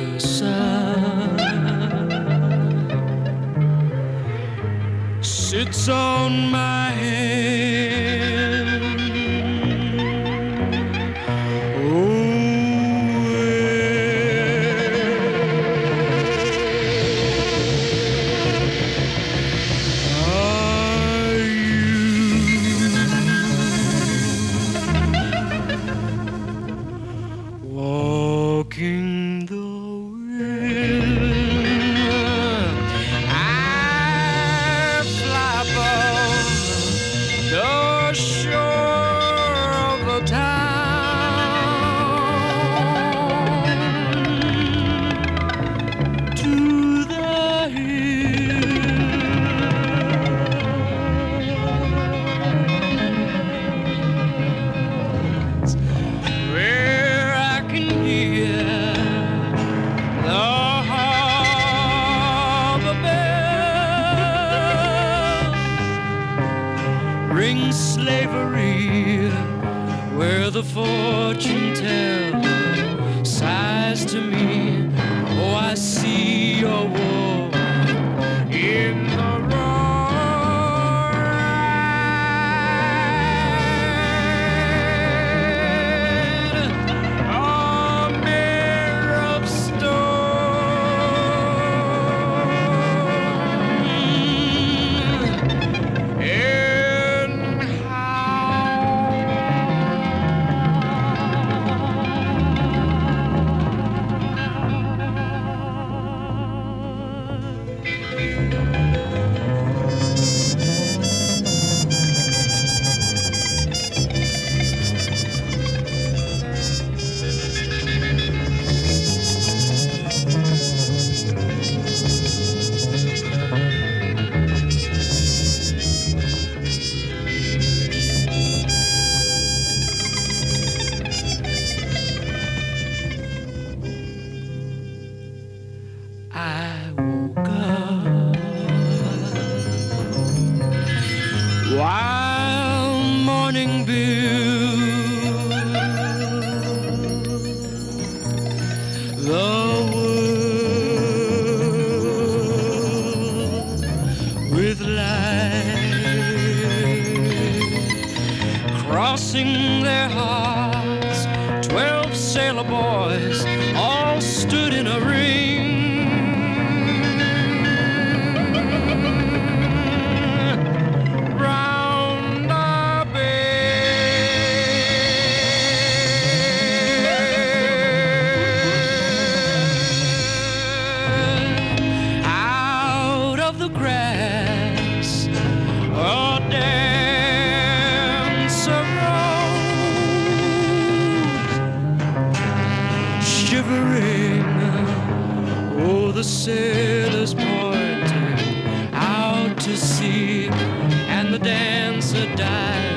the sun sits on my hand. Walking the wind, I fly above the shore of the town to the hills where I can hear the harbor bells ring slavery, where the fortune teller sighs to me. Oh, I see your war in the roaring, a mirror of stone, and I woke up while morning built the world with light, crossing their hearts. 12 sailor boys all stood in a ring round the bed. Out of the grass a dancer rose, shivering. Oh, the sailors pointed out to sea, and the dancer died